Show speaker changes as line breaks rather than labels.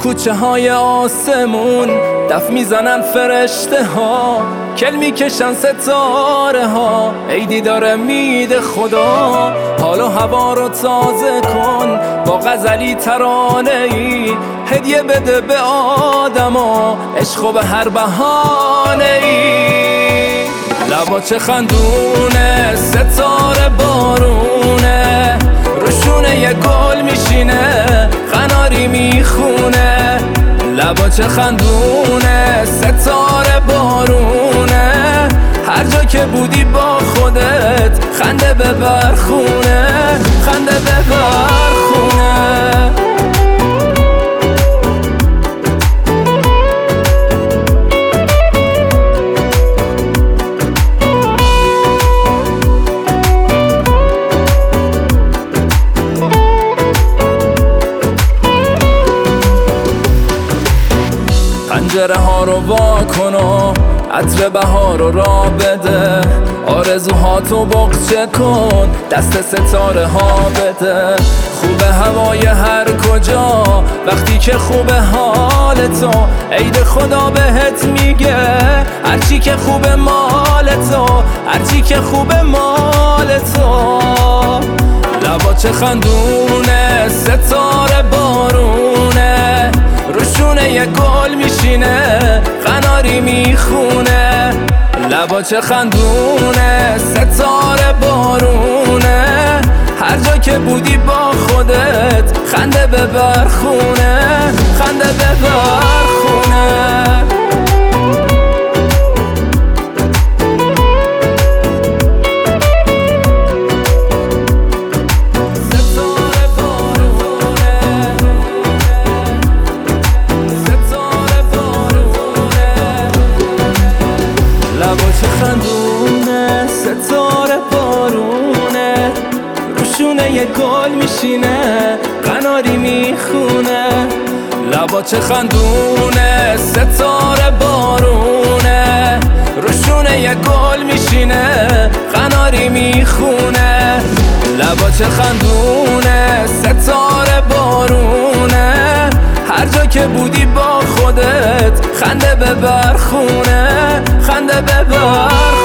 کوچه های آسمون دف میزنن فرشته ها، کل میکشن ستاره ها. ای دیدار امید خدا، حال و هوا رو تازه کن با غزلی ترانه ای. هدیه بده به آدما عشق و به هر بهانه ای. لبا چه خندونه، ستاره بارونه، روشونه یه گل میشینه، قناری میخونه. لبا چه خندونه، ستاره بارونه، هر جا که بودی با خودت خنده ببر خونه، خنده ببر خونه. پنجره ها رو وا کن و عطر بهار رو را بده، آرزوهاتو بغچه کن دست ستاره ها بده. خوبه هوای هر کجا وقتی که خوبه حال تو، عید خدا بهت میگه هرچی که خوبه مال تو، هرچی که خوبه مال تو. لبا چه خندونه، ستاره بارونه، روشونه یه گل میشینه، قناری میخونه. لبا چه خندونه، ستاره بارونه، هر جا که بودی با خودت خنده ببر خونه، خنده ببر خونه. لبا چه خندونه، ستاره بارونه، روشونه یه گل میشینه، قناری میخونه. لبا چه خندونه، ستاره بارونه، روشونه یه گل میشینه، قناری میخونه. لبا چه خندونه، ستاره بارونه، هر جا که بودی با خودت خنده ببر خونه، خنده ببر